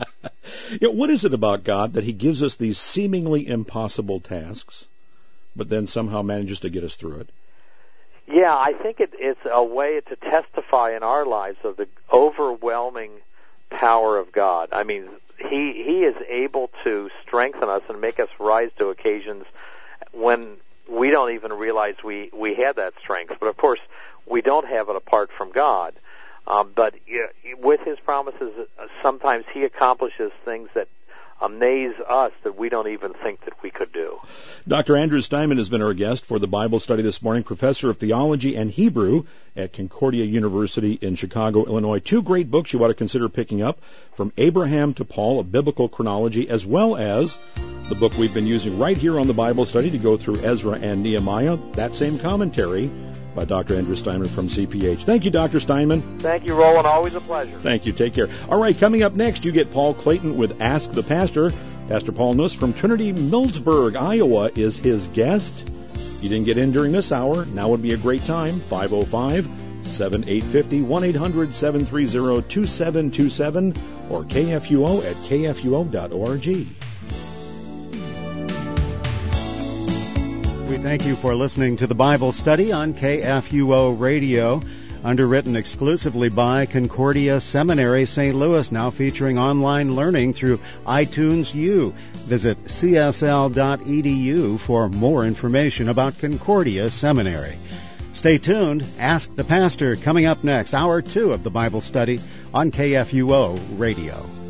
Yeah, what is it about God that he gives us these seemingly impossible tasks, but then somehow manages to get us through it? Yeah, I think it, it's a way to testify in our lives of the overwhelming power of God. I mean, he he is able to strengthen us and make us rise to occasions when we don't even realize we, we had that strength. But, of course, we don't have it apart from God. Um, but uh, with his promises, uh, sometimes he accomplishes things that amaze us that we don't even think that we could do. Doctor Andrew Steinman has been our guest for the Bible study this morning, professor of theology and Hebrew at Concordia University in Chicago, Illinois. Two great books you ought to consider picking up, From Abraham to Paul, a biblical chronology, as well as the book we've been using right here on the Bible study to go through Ezra and Nehemiah, that same commentary by Doctor Andrew Steinman from C P H. Thank you, Doctor Steinman. Thank you, Roland. Always a pleasure. Thank you. Take care. All right, coming up next, you get Paul Clayton with Ask the Pastor. Pastor Paul Nuss from Trinity Millsburg, Iowa, is his guest. You didn't get in during this hour. Now would be a great time. five oh five, seven eight five oh, one eight hundred, seven three zero, two seven two seven, or K F U O at K F U O dot org. We thank you for listening to the Bible study on K F U O Radio, underwritten exclusively by Concordia Seminary, Saint Louis, now featuring online learning through iTunes U. Visit C S L dot E D U for more information about Concordia Seminary. Stay tuned. Ask the Pastor coming up next, hour two of the Bible study on K F U O Radio.